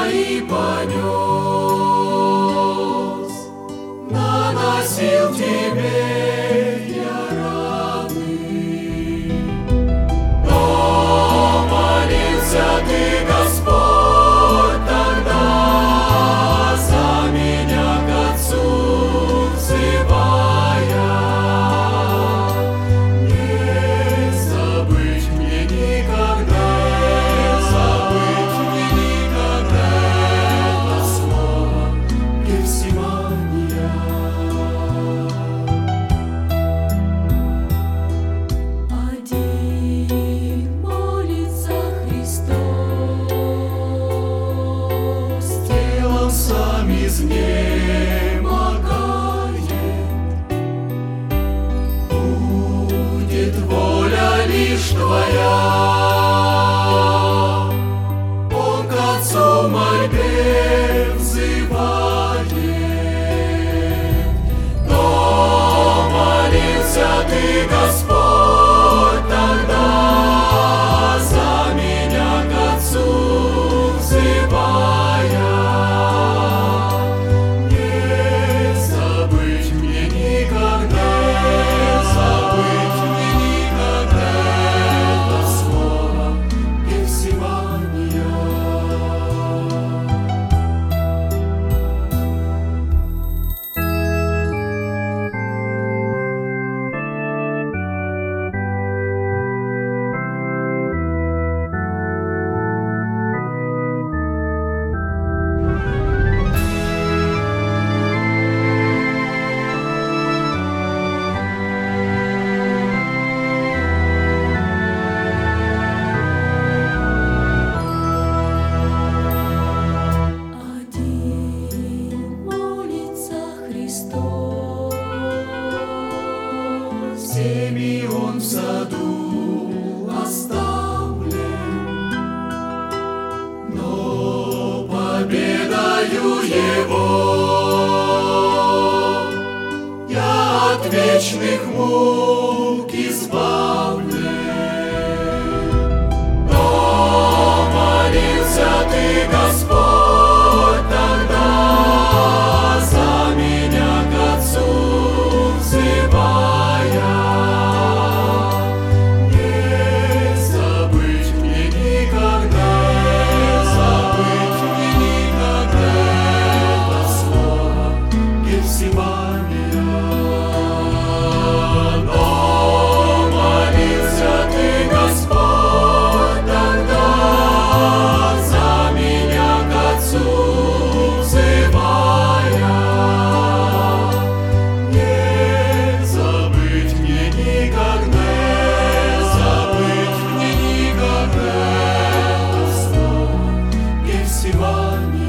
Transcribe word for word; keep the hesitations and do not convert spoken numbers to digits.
и понес, наносил тебе я раны. Но молился ты, Господь, тогда за меня к Отцу взывая. Не забыть мне никогда, не забыть мне никогда это слово Гефсимания. Один молится Христос, телом сам изнемогает. Будет воля лишь Твоя, Он к Отцу мольбе взывает. Но молился ты, Господь, тогда за меня к Отцу взывая. Не забыть мне никогда, не забыть мне никогда это слово Гефсимания. Один молится Христос, всеми Он в саду оставлен, но победою Его я от вечных мук избавлен. Но молился ты, Господь, тогда за меня к Отцу взывая. Не забыть мне никогда, не забыть мне никогда это слово Гефсимания. Но молился ты, Господь, тогда за меня к Отцу взывая. Не забыть мне никогда, не забыть мне никогда это слово Гефсимания.